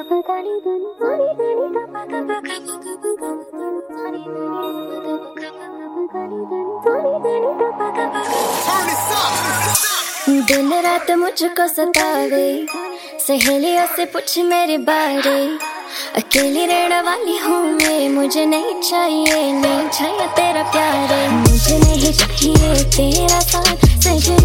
दिन रात मुझको सतावे, सहेलियों से पूछ मेरे बारे। अकेली रहने वाली हूँ मैं, मुझे नहीं चाहिए तेरा प्यार। मुझे नहीं चाहिए तेरा साथ सजनी।